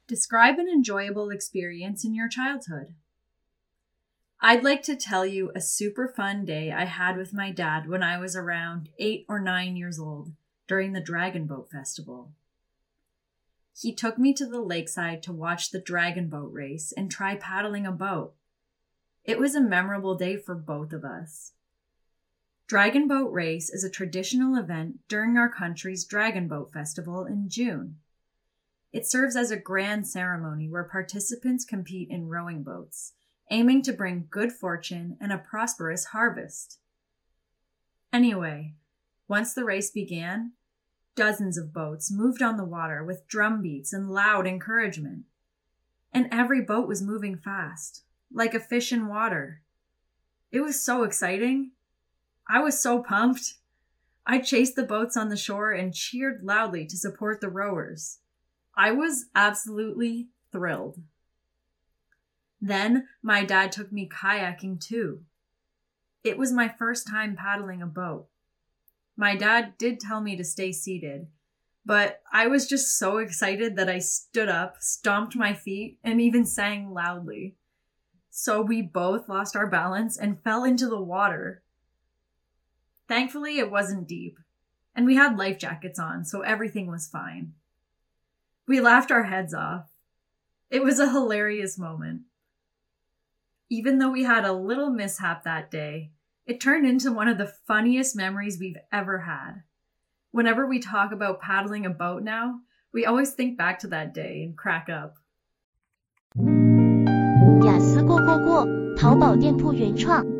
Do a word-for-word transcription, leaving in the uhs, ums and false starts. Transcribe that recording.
Describe an enjoyable experience in your childhood. I'd like to tell you a super fun day I had with my dad when I was around eight or nine years old during the Dragon Boat Festival. He took me to the lakeside to watch the dragon boat race and try paddling a boat. It was a memorable day for both of us. Dragon Boat Race is a traditional event during our country's Dragon Boat Festival in June. It serves as a grand ceremony where participants compete in rowing boats, aiming to bring good fortune and a prosperous harvest. Anyway, once the race began, dozens of boats moved on the water with drum beats and loud encouragement. And every boat was moving fast, like a fish in water. It was so exciting. I was so pumped. I chased the boats on the shore and cheered loudly to support the rowers. I was absolutely thrilled. Then my dad took me kayaking too. It was my first time paddling a boat. My dad did tell me to stay seated, but I was just so excited that I stood up, stomped my feet, and even sang loudly. So we both lost our balance and fell into the water. Thankfully, it wasn't deep, and we had life jackets on, so everything was fine. We laughed our heads off. It was a hilarious moment. Even though we had a little mishap that day, it turned into one of the funniest memories we've ever had. Whenever we talk about paddling a boat now, we always think back to that day and crack up. 雅思过过过，淘宝店铺原创。